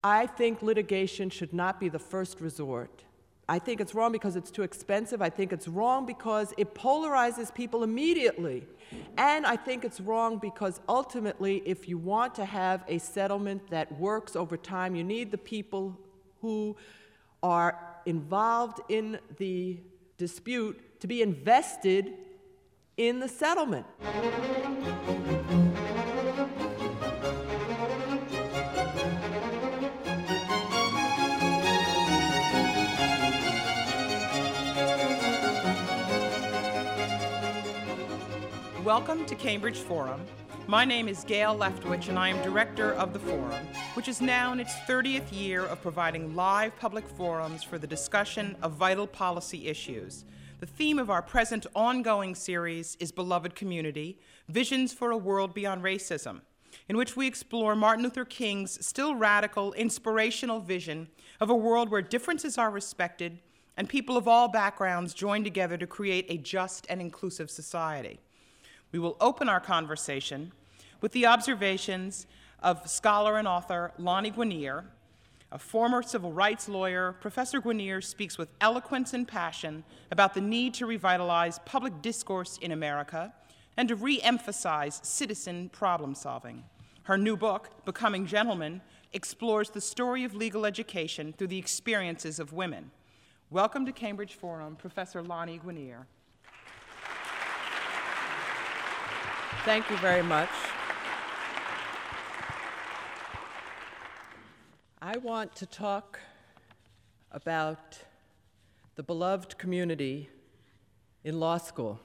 I think litigation should not be the first resort. I think it's wrong because it's too expensive. I think it's wrong because it polarizes people immediately. And I think it's wrong because ultimately, if you want to have a settlement that works over time, you need the people who are involved in the dispute to be invested in the settlement. Welcome to Cambridge Forum. My name is Gail Leftwich, and I am director of the Forum, which is now in its 30th year of providing live public forums for the discussion of vital policy issues. The theme of our present ongoing series is Beloved Community, Visions for a World Beyond Racism, in which we explore Martin Luther King's still radical, inspirational vision of a world where differences are respected and people of all backgrounds join together to create a just and inclusive society. We will open our conversation with the observations of scholar and author Lani Guinier. A former civil rights lawyer, Professor Guinier speaks with eloquence and passion about the need to revitalize public discourse in America and to re-emphasize citizen problem solving. Her new book, Becoming Gentlemen, explores the story of legal education through the experiences of women. Welcome to Cambridge Forum, Professor Lani Guinier. Thank you very much. I want to talk about the beloved community in law school.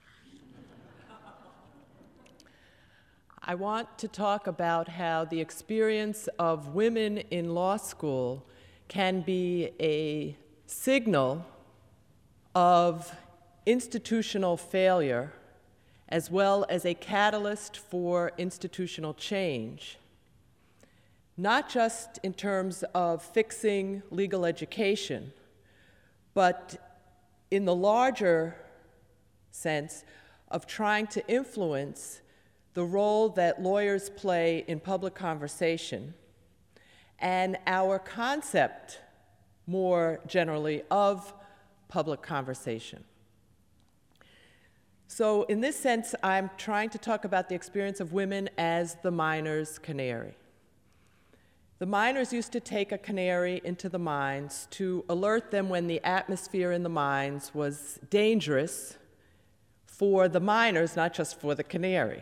I want to talk about how the experience of women in law school can be a signal of institutional failure as well as a catalyst for institutional change, not just in terms of fixing legal education, but in the larger sense of trying to influence the role that lawyers play in public conversation and our concept, more generally, of public conversation. So in this sense, I'm trying to talk about the experience of women as the miner's canary. The miners used to take a canary into the mines to alert them when the atmosphere in the mines was dangerous for the miners, not just for the canary.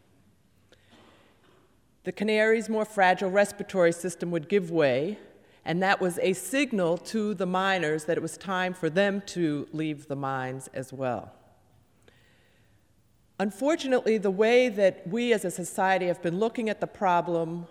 The canary's more fragile respiratory system would give way, and that was a signal to the miners that it was time for them to leave the mines as well. Unfortunately, the way that we as a society have been looking at the problem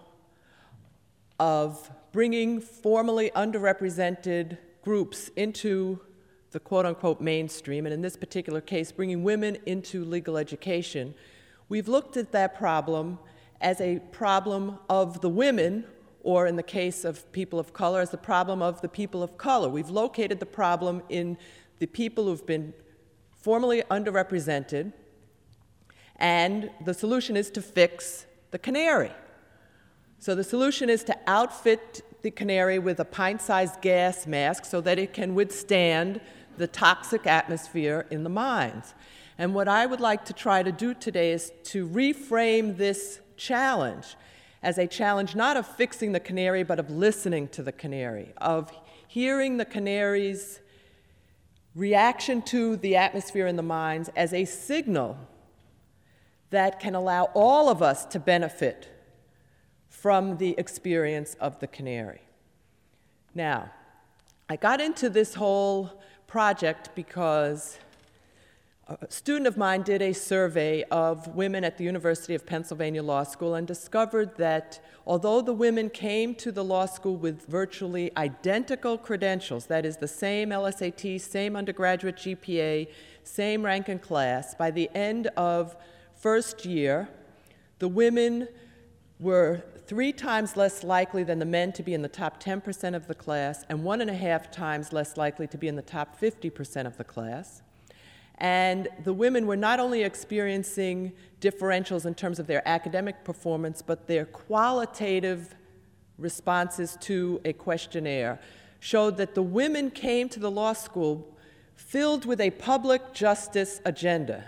of bringing formerly underrepresented groups into the quote-unquote mainstream, and in this particular case, bringing women into legal education, we've looked at that problem as a problem of the women, or in the case of people of color, as the problem of the people of color. We've located the problem in the people who've been formerly underrepresented, and the solution is to fix the canary. So the solution is to outfit the canary with a pint-sized gas mask so that it can withstand the toxic atmosphere in the mines. And what I would like to try to do today is to reframe this challenge as a challenge not of fixing the canary, but of listening to the canary, of hearing the canary's reaction to the atmosphere in the mines as a signal that can allow all of us to benefit from the experience of the canary. Now, I got into this whole project because a student of mine did a survey of women at the University of Pennsylvania Law School and discovered that although the women came to the law school with virtually identical credentials, that is the same LSAT, same undergraduate GPA, same rank in class, by the end of first year, the women were 3 times less likely than the men to be in the top 10% of the class and 1.5 times less likely to be in the top 50% of the class. And the women were not only experiencing differentials in terms of their academic performance, but their qualitative responses to a questionnaire showed that the women came to the law school filled with a public justice agenda.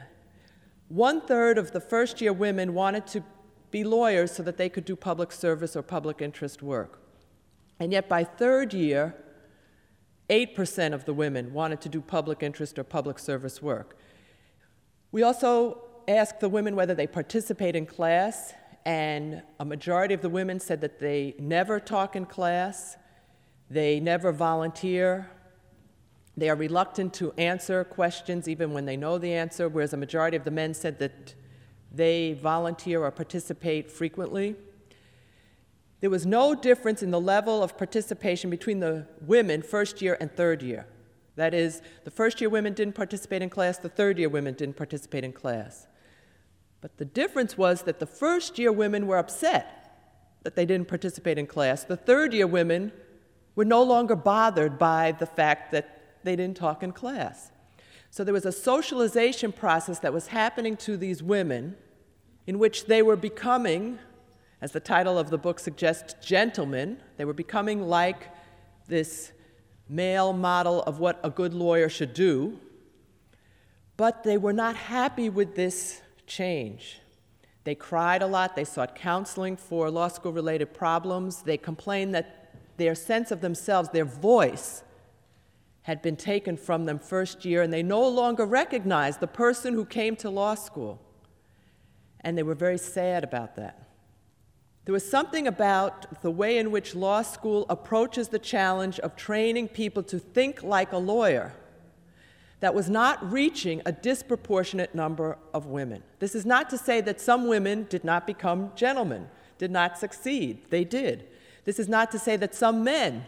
1/3 of the first-year women wanted to be lawyers so that they could do public service or public interest work. And yet by third year, 8% of the women wanted to do public interest or public service work. We also asked the women whether they participate in class, and a majority of the women said that they never talk in class, they never volunteer, they are reluctant to answer questions even when they know the answer, whereas a majority of the men said that they volunteer or participate frequently. There was no difference in the level of participation between the women first year and third year. That is, the first-year women didn't participate in class, the third-year women didn't participate in class. But the difference was that the first-year women were upset that they didn't participate in class. The third-year women were no longer bothered by the fact that they didn't talk in class. So there was a socialization process that was happening to these women in which they were becoming, as the title of the book suggests, gentlemen. They were becoming like this male model of what a good lawyer should do, but they were not happy with this change. They cried a lot, they sought counseling for law school-related problems, they complained that their sense of themselves, their voice, had been taken from them first year, and they no longer recognized the person who came to law school. And they were very sad about that. There was something about the way in which law school approaches the challenge of training people to think like a lawyer that was not reaching a disproportionate number of women. This is not to say that some women did not become gentlemen, did not succeed. They did. This is not to say that some men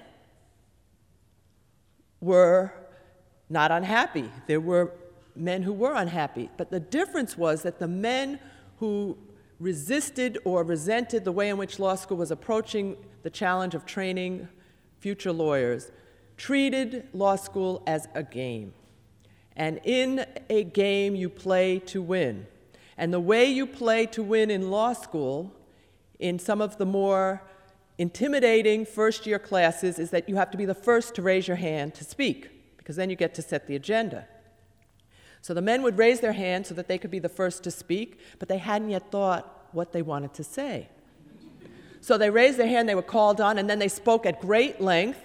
were not unhappy. There were men who were unhappy. But the difference was that the men who resisted or resented the way in which law school was approaching the challenge of training future lawyers treated law school as a game. And in a game, you play to win. And the way you play to win in law school, in some of the more intimidating first-year classes, is that you have to be the first to raise your hand to speak, because then you get to set the agenda. So the men would raise their hand so that they could be the first to speak, but they hadn't yet thought what they wanted to say. So they raised their hand, they were called on, and then they spoke at great length,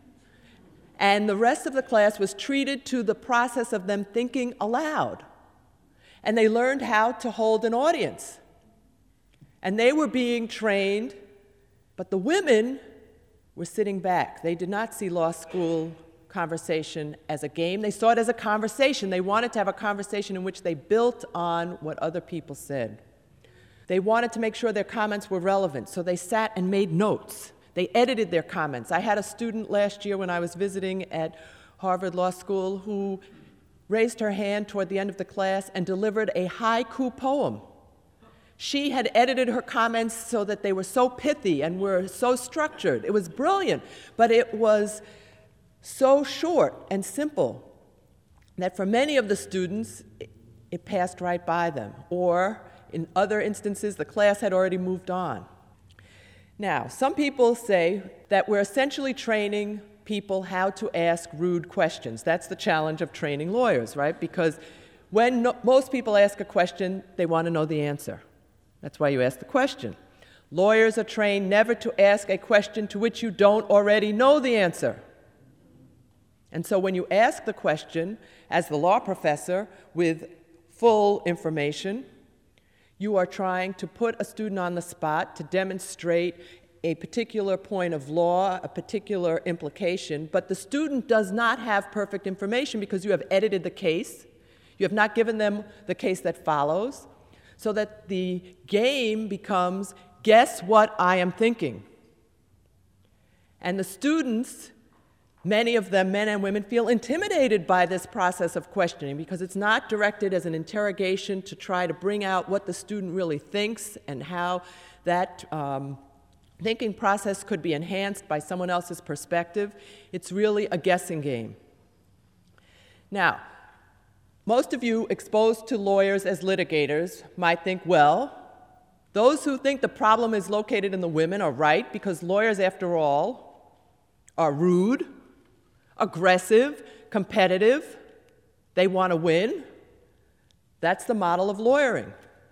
and the rest of the class was treated to the process of them thinking aloud. And they learned how to hold an audience. And they were being trained, but the women were sitting back. They did not see law school conversation as a game. They saw it as a conversation. They wanted to have a conversation in which they built on what other people said. They wanted to make sure their comments were relevant, so they sat and made notes. They edited their comments. I had a student last year when I was visiting at Harvard Law School who raised her hand toward the end of the class and delivered a haiku poem. She had edited her comments so that they were so pithy and were so structured. It was brilliant, but it was so short and simple that for many of the students, it passed right by them. Or in other instances, the class had already moved on. Now, some people say that we're essentially training people how to ask rude questions. That's the challenge of training lawyers, right? Because when most people ask a question, they want to know the answer. That's why you ask the question. Lawyers are trained never to ask a question to which you don't already know the answer. And so when you ask the question, as the law professor, with full information, you are trying to put a student on the spot to demonstrate a particular point of law, a particular implication, but the student does not have perfect information because you have edited the case. You have not given them the case that follows, so that the game becomes, guess what I am thinking. And the students, many of them, men and women, feel intimidated by this process of questioning because it's not directed as an interrogation to try to bring out what the student really thinks and how that thinking process could be enhanced by someone else's perspective. It's really a guessing game. Now, most of you exposed to lawyers as litigators might think, well, Those who think the problem is located in the women are right, because lawyers, after all, are rude, aggressive, competitive. They want to win. That's the model of lawyering.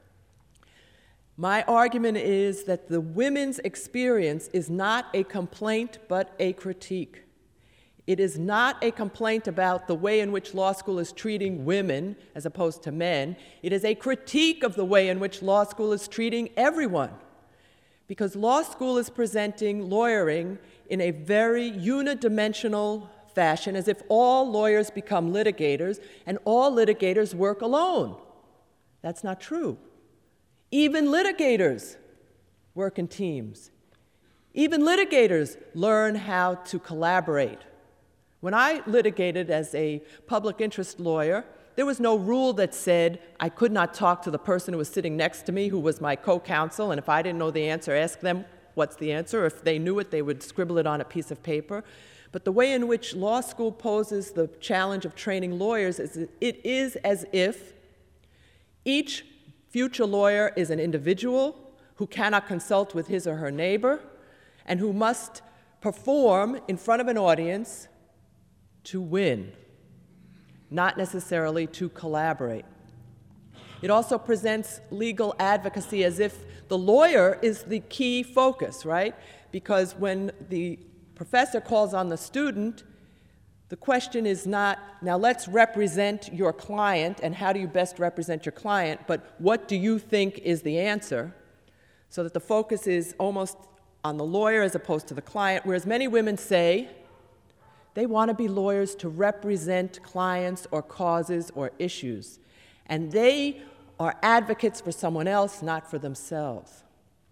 My argument is that the women's experience is not a complaint, but a critique. It is not a complaint about the way in which law school is treating women as opposed to men. It is a critique of the way in which law school is treating everyone. Because law school is presenting lawyering in a very unidimensional fashion, as if all lawyers become litigators and all litigators work alone. That's not true. Even litigators work in teams. Even litigators learn how to collaborate. When I litigated as a public interest lawyer, there was no rule that said I could not talk to the person who was sitting next to me, who was my co-counsel, and if I didn't know the answer, ask them what's the answer. If they knew it, they would scribble it on a piece of paper. But the way in which law school poses the challenge of training lawyers is it is as if each future lawyer is an individual who cannot consult with his or her neighbor and who must perform in front of an audience to win, not necessarily to collaborate. It also presents legal advocacy as if the lawyer is the key focus, right? Because when the professor calls on the student, the question is not, now let's represent your client, and how do you best represent your client, but what do you think is the answer? So that the focus is almost on the lawyer as opposed to the client, whereas many women say they want to be lawyers to represent clients or causes or issues. And they are advocates for someone else, not for themselves.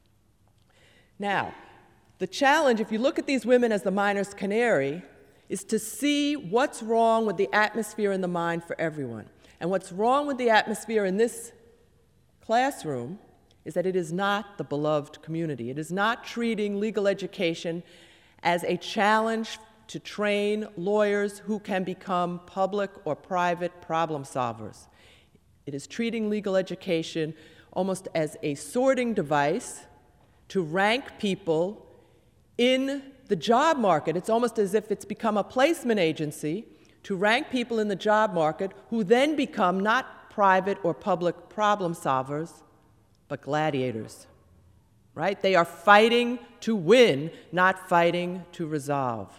Now, the challenge, if you look at these women as the miner's canary, is to see what's wrong with the atmosphere in the mind for everyone. And what's wrong with the atmosphere in this classroom is that it is not the beloved community. It is not treating legal education as a challenge to train lawyers who can become public or private problem solvers. It is treating legal education almost as a sorting device to rank people in the job market. It's almost as if it's become a placement agency to rank people in the job market who then become not private or public problem solvers, but gladiators, right? They are fighting to win, not fighting to resolve.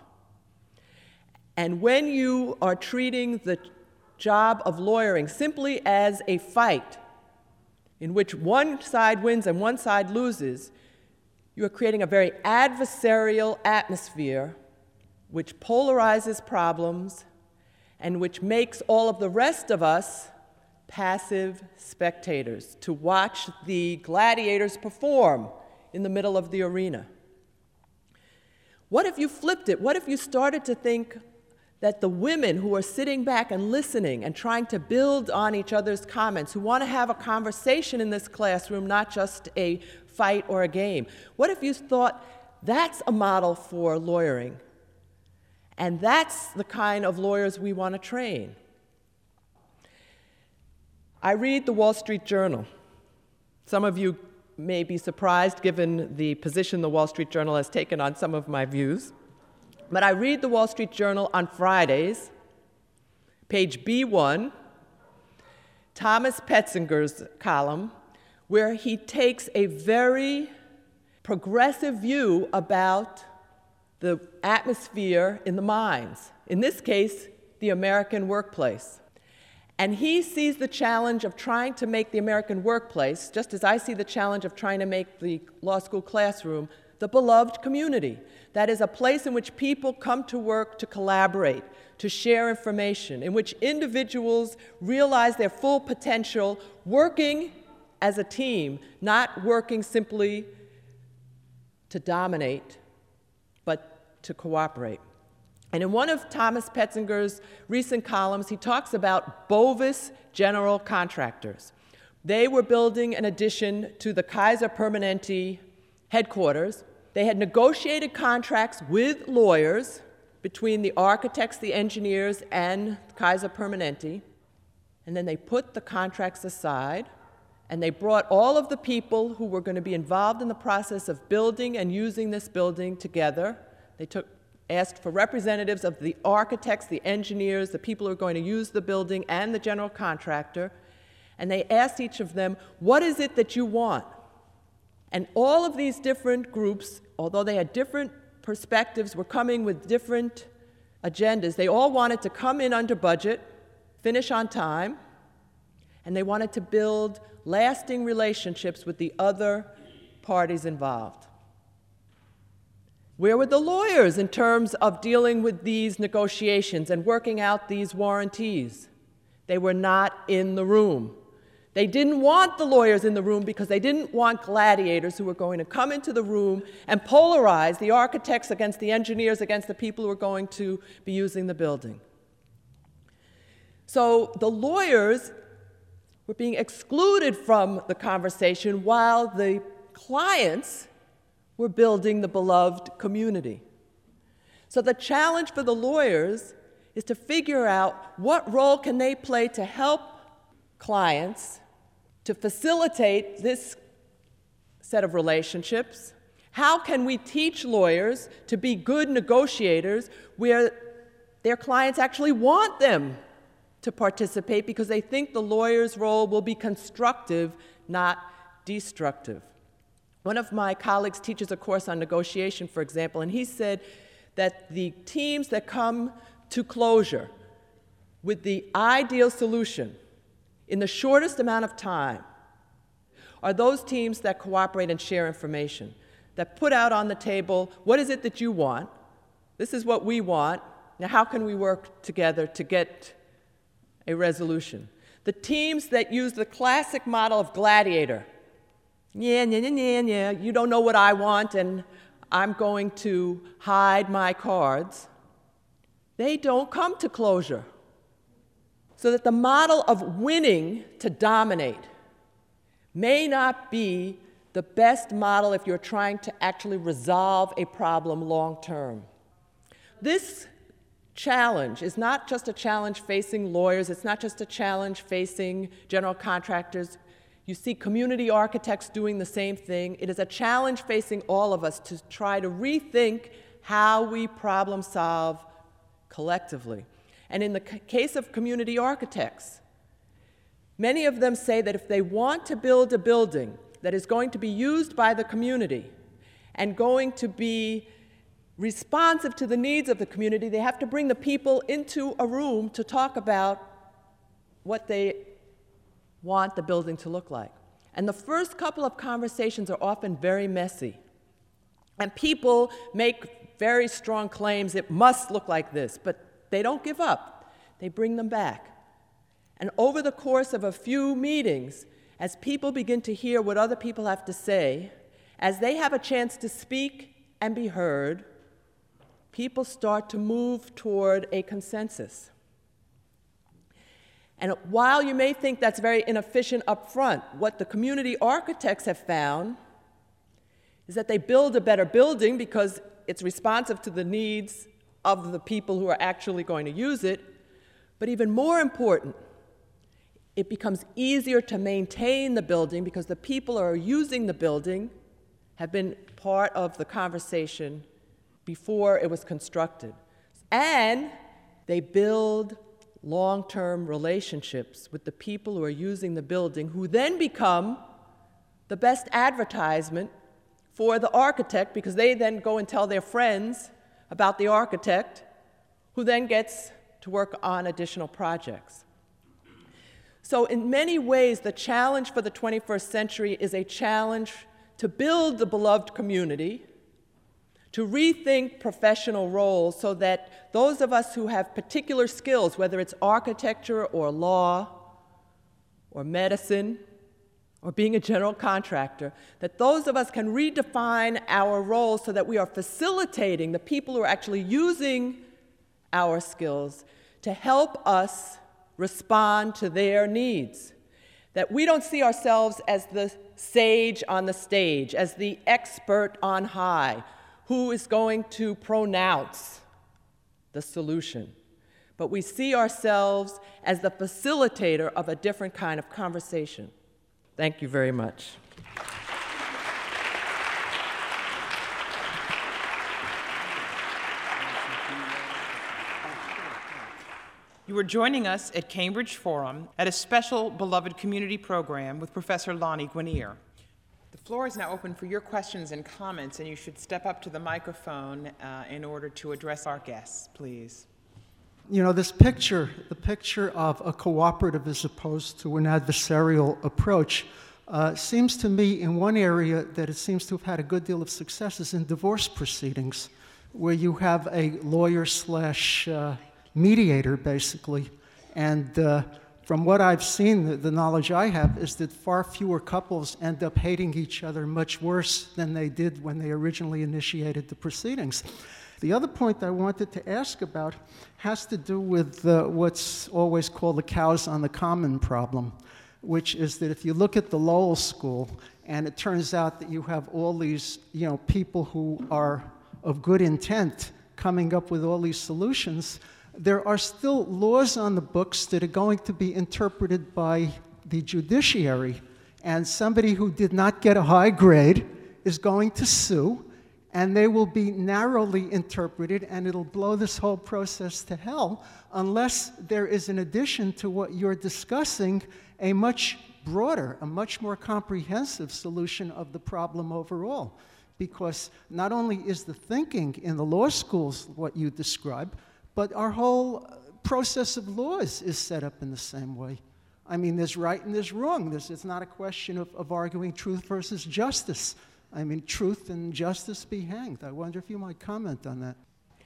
And when you are treating the job of lawyering simply as a fight in which one side wins and one side loses, you are creating a very adversarial atmosphere which polarizes problems and which makes all of the rest of us passive spectators to watch the gladiators perform in the middle of the arena. What if you flipped it? What if you started to think that the women who are sitting back and listening and trying to build on each other's comments, who want to have a conversation in this classroom, not just a fight or a game, what if you thought that's a model for lawyering? And that's the kind of lawyers we want to train. I read the Wall Street Journal. Some of you may be surprised given the position the Wall Street Journal has taken on some of my views. But I read the Wall Street Journal on Fridays, page B1, Thomas Petzinger's column, where he takes a very progressive view about the atmosphere in the mines, in this case, the American workplace. And he sees the challenge of trying to make the American workplace, just as I see the challenge of trying to make the law school classroom, the beloved community. That is a place in which people come to work to collaborate, to share information, in which individuals realize their full potential working as a team, not working simply to dominate, but to cooperate. And in one of Thomas Petzinger's recent columns, he talks about Bovis General Contractors. They were building an addition to the Kaiser Permanente headquarters. They had negotiated contracts with lawyers between the architects, the engineers, and Kaiser Permanente, and then they put the contracts aside and they brought all of the people who were going to be involved in the process of building and using this building together. They asked for representatives of the architects, the engineers, the people who are going to use the building, and the general contractor. And they asked each of them, what is it that you want? And all of these different groups, although they had different perspectives, were coming with different agendas. They all wanted to come in under budget, finish on time, and they wanted to build lasting relationships with the other parties involved. Where were the lawyers in terms of dealing with these negotiations and working out these warranties? They were not in the room. They didn't want the lawyers in the room because they didn't want gladiators who were going to come into the room and polarize the architects against the engineers, against the people who were going to be using the building. So the lawyers were being excluded from the conversation while the clients were building the beloved community. So the challenge for the lawyers is to figure out what role can they play to help clients to facilitate this set of relationships. How can we teach lawyers to be good negotiators where their clients actually want them to participate because they think the lawyer's role will be constructive, not destructive? One of my colleagues teaches a course on negotiation, for example, and he said that the teams that come to closure with the ideal solution in the shortest amount of time are those teams that cooperate and share information, that put out on the table, what is it that you want? This is what we want. Now, how can we work together to get a resolution? The teams that use the classic model of gladiator. Yeah, you don't know what I want, and I'm going to hide my cards. They don't come to closure. So that the model of winning to dominate may not be the best model if you're trying to actually resolve a problem long term. This challenge is not just a challenge facing lawyers, it's not just a challenge facing general contractors. You see community architects doing the same thing. It is a challenge facing all of us to try to rethink how we problem solve collectively. And in the case of community architects, many of them say that if they want to build a building that is going to be used by the community and going to be responsive to the needs of the community, they have to bring the people into a room to talk about what they want the building to look like. And the first couple of conversations are often very messy. And people make very strong claims, it must look like this, but they don't give up. They bring them back. And over the course of a few meetings, as people begin to hear what other people have to say, as they have a chance to speak and be heard, people start to move toward a consensus. And while you may think that's very inefficient up front, what the community architects have found is that they build a better building because it's responsive to the needs of the people who are actually going to use it. But even more important, it becomes easier to maintain the building because the people who are using the building have been part of the conversation before it was constructed. And they build long-term relationships with the people who are using the building, who then become the best advertisement for the architect because they then go and tell their friends about the architect, who then gets to work on additional projects. So in many ways, the challenge for the 21st century is a challenge to build the beloved community, to rethink professional roles so that those of us who have particular skills, whether it's architecture or law or medicine or being a general contractor, that those of us can redefine our roles so that we are facilitating the people who are actually using our skills to help us respond to their needs. That we don't see ourselves as the sage on the stage, as the expert on high, who is going to pronounce the solution. But we see ourselves as the facilitator of a different kind of conversation. Thank you very much. You are joining us at Cambridge Forum at a special Beloved Community program with Professor Lonnie Guinier. The floor is now open for your questions and comments, and you should step up to the microphone in order to address our guests, please. You know, this picture, the picture of a cooperative as opposed to an adversarial approach, seems to me in one area that it seems to have had a good deal of success is in divorce proceedings, where you have a lawyer slash mediator, basically. And from what I've seen, the knowledge I have is that far fewer couples end up hating each other much worse than they did when they originally initiated the proceedings. The other point I wanted to ask about has to do with what's always called the cows on the common problem, which is that if you look at the Lowell School, and it turns out that you have all these, people who are of good intent coming up with all these solutions, there are still laws on the books that are going to be interpreted by the judiciary, and somebody who did not get a high grade is going to sue, and they will be narrowly interpreted, and it'll blow this whole process to hell unless there is, in addition to what you're discussing, a much broader, a much more comprehensive solution of the problem overall. Because not only is the thinking in the law schools what you describe, but our whole process of laws is set up in the same way. I mean, there's right and there's wrong. It's not a question of arguing truth versus justice. I mean, truth and justice be hanged. I wonder if you might comment on that.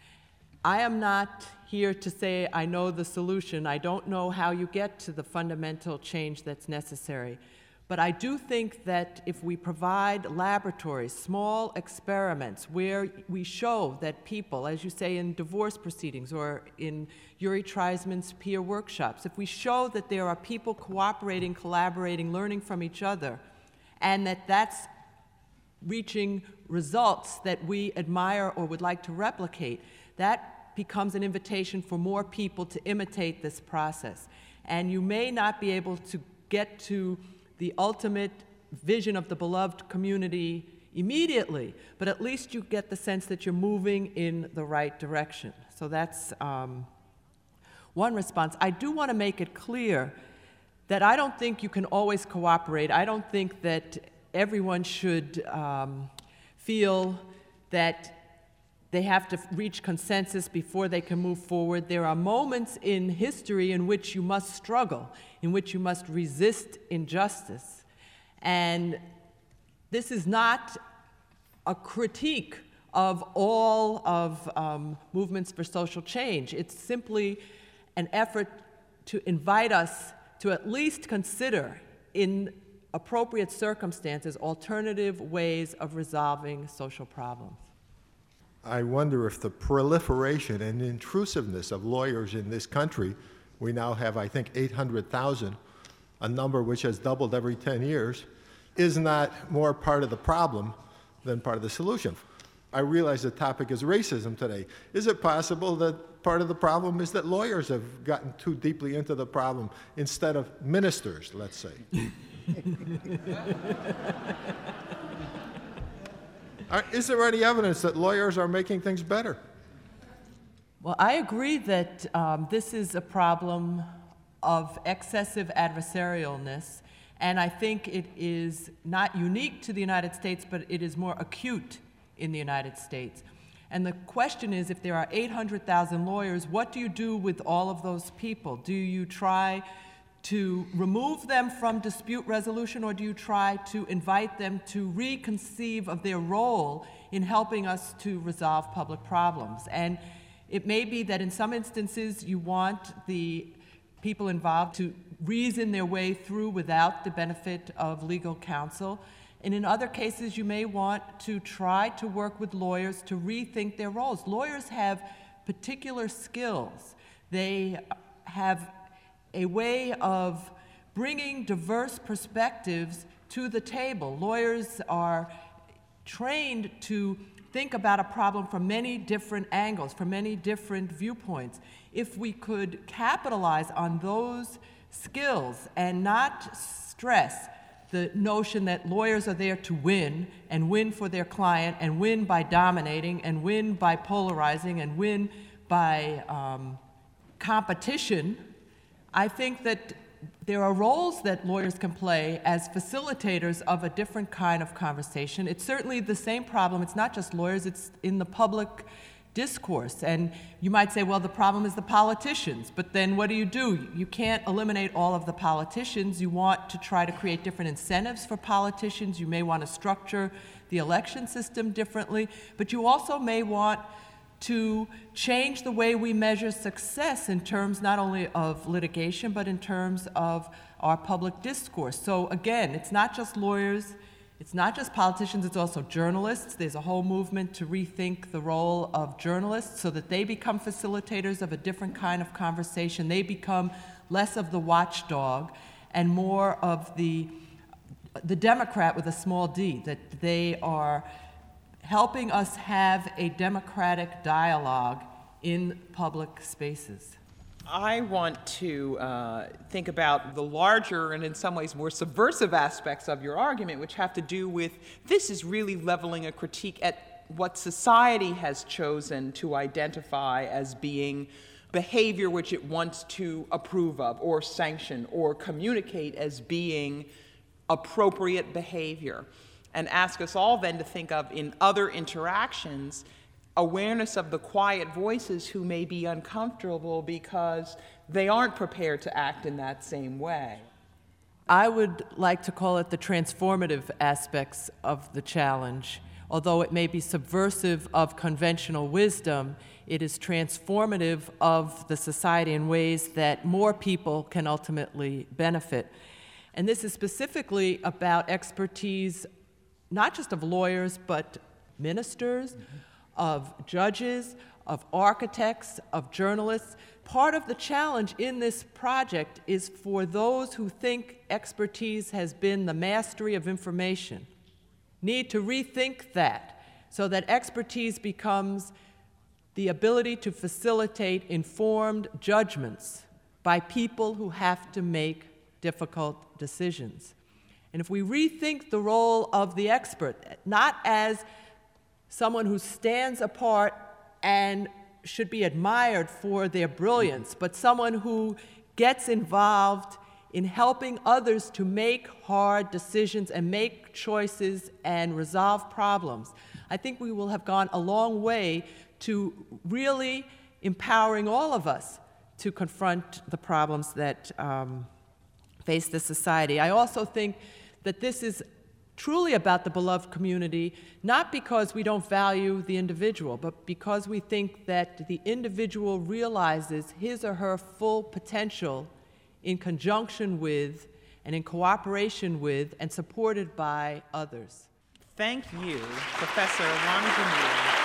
I am not here to say I know the solution. I don't know how you get to the fundamental change that's necessary. But I do think that if we provide laboratories, small experiments, where we show that people, as you say in divorce proceedings or in Yuri Treisman's peer workshops, if we show that there are people cooperating, collaborating, learning from each other, and that that's reaching results that we admire or would like to replicate, that becomes an invitation for more people to imitate this process. And you may not be able to get to the ultimate vision of the beloved community immediately, but at least you get the sense that you're moving in the right direction. So that's one response. I do want to make it clear that I don't think you can always cooperate. I don't think that everyone should feel that they have to reach consensus before they can move forward. There are moments in history in which you must struggle, in which you must resist injustice. And this is not a critique of all of movements for social change. It's simply an effort to invite us to at least consider, in appropriate circumstances, alternative ways of resolving social problems. I wonder if the proliferation and intrusiveness of lawyers in this country, we now have, I think, 800,000, a number which has doubled every 10 years, is not more part of the problem than part of the solution. I realize the topic is racism today. Is it possible that part of the problem is that lawyers have gotten too deeply into the problem instead of ministers, let's say? Is there any evidence that lawyers are making things better? Well, I agree that this is a problem of excessive adversarialness, and I think it is not unique to the United States, but it is more acute in the United States. And the question is, if there are 800,000 lawyers, what do you do with all of those people? Do you try to remove them from dispute resolution, or do you try to invite them to reconceive of their role in helping us to resolve public problems? And it may be that in some instances you want the people involved to reason their way through without the benefit of legal counsel. And in other cases, you may want to try to work with lawyers to rethink their roles. Lawyers have particular skills. They have a way of bringing diverse perspectives to the table. Lawyers are trained to think about a problem from many different angles, from many different viewpoints. If we could capitalize on those skills and not stress the notion that lawyers are there to win, and win for their client, and win by dominating, and win by polarizing, and win by competition. I think that there are roles that lawyers can play as facilitators of a different kind of conversation. It's certainly the same problem. It's not just lawyers, it's in the public discourse. And you might say, well, the problem is the politicians. But then what do? You can't eliminate all of the politicians. You want to try to create different incentives for politicians. You may want to structure the election system differently. But you also may want to change the way we measure success in terms not only of litigation, but in terms of our public discourse. So again, it's not just lawyers, it's not just politicians, it's also journalists. There's a whole movement to rethink the role of journalists so that they become facilitators of a different kind of conversation. They become less of the watchdog and more of the Democrat with a small d, that they are helping us have a democratic dialogue in public spaces. I want to think about the larger and in some ways more subversive aspects of your argument, which have to do with this is really leveling a critique at what society has chosen to identify as being behavior which it wants to approve of or sanction or communicate as being appropriate behavior. And ask us all then to think of, in other interactions, awareness of the quiet voices who may be uncomfortable because they aren't prepared to act in that same way. I would like to call it the transformative aspects of the challenge. Although it may be subversive of conventional wisdom, it is transformative of the society in ways that more people can ultimately benefit. And this is specifically about expertise not just of lawyers, but ministers, of judges, of architects, of journalists. Part of the challenge in this project is for those who think expertise has been the mastery of information, need to rethink that so that expertise becomes the ability to facilitate informed judgments by people who have to make difficult decisions. And if we rethink the role of the expert, not as someone who stands apart and should be admired for their brilliance, but someone who gets involved in helping others to make hard decisions and make choices and resolve problems, I think we will have gone a long way to really empowering all of us to confront the problems that face the society. I also think that this is truly about the beloved community, not because we don't value the individual, but because we think that the individual realizes his or her full potential in conjunction with and in cooperation with and supported by others. Thank you, Professor Lonnie Demure.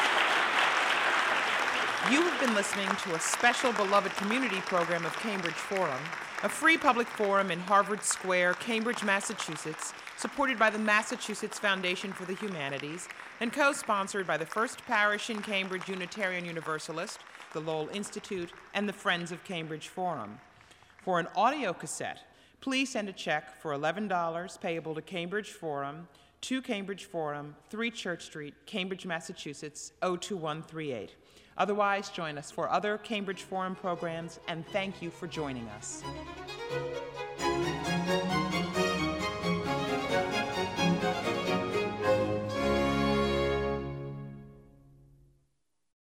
You have been listening to a special Beloved Community program of Cambridge Forum, a free public forum in Harvard Square, Cambridge, Massachusetts, supported by the Massachusetts Foundation for the Humanities and co-sponsored by the First Parish in Cambridge Unitarian Universalist, the Lowell Institute, and the Friends of Cambridge Forum. For an audio cassette, please send a check for $11 payable to Cambridge Forum, 2 Cambridge Forum, 3 Church Street, Cambridge, Massachusetts, 02138. Otherwise, join us for other Cambridge Forum programs, and thank you for joining us.